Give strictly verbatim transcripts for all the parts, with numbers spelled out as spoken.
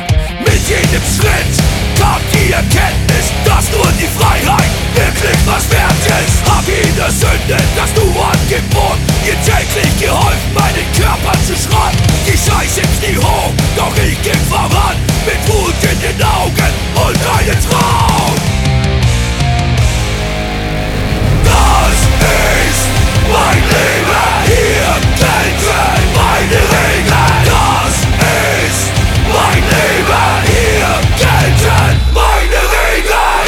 Mit jedem Schritt kam die Erkenntnis, dass nur die Freiheit wirklich was wert ist. Hab jede Sünde, das du angeboten, ihr täglich geholfen, meinen Körper zu schreien. Die Scheiße ins Knie hoch, doch ich ging voran, mit Wut in den Augen und einen Traum. Das ist mein Leben, hier gelten meine Regeln. Das ist mein Leben, hier gelten meine Regeln.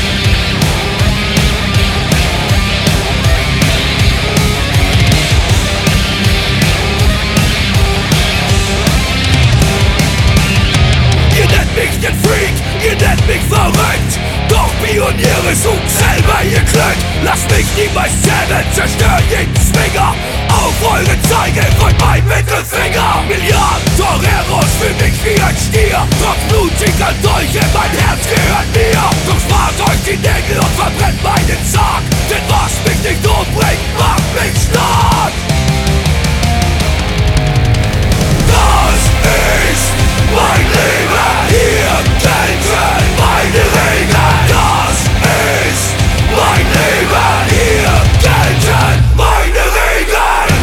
Ihr nennt mich den Freak, ihr nennt mich verrückt, doch Pioniere sucht selber ihr Glück. Lasst mich niemals zähmen, zerstör jeden Zwinger. Auf eure Zeige rollt mein Mittelfinger. Milliarden Toreros für mich wie ein Stier. Trotz blutiger Dolche, mein Herz gehört mir. Doch spart euch die Nägel und verbrennt meinen Sarg. Denn was mich nicht umbringt, macht mich stark. Das ist mein Leben, hier gelten meine Regeln. Das ist mein Leben, hier gelten meine Regeln.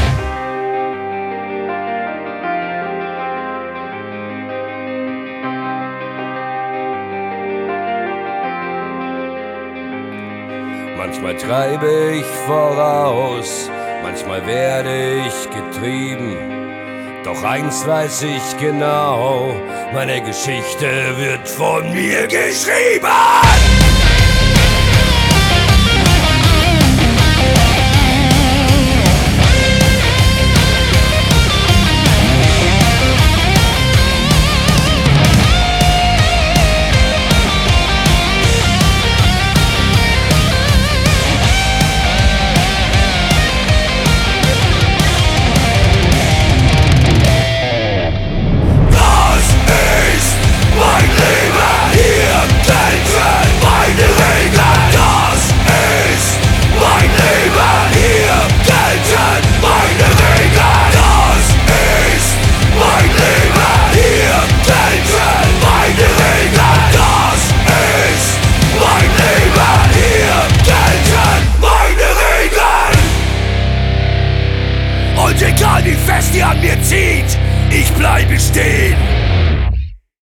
Manchmal treibe ich voraus, manchmal werde ich getrieben. Doch eins weiß ich genau, meine Geschichte wird von mir geschrieben. Und egal wie fest ihr an mir zieht, ich bleibe stehen.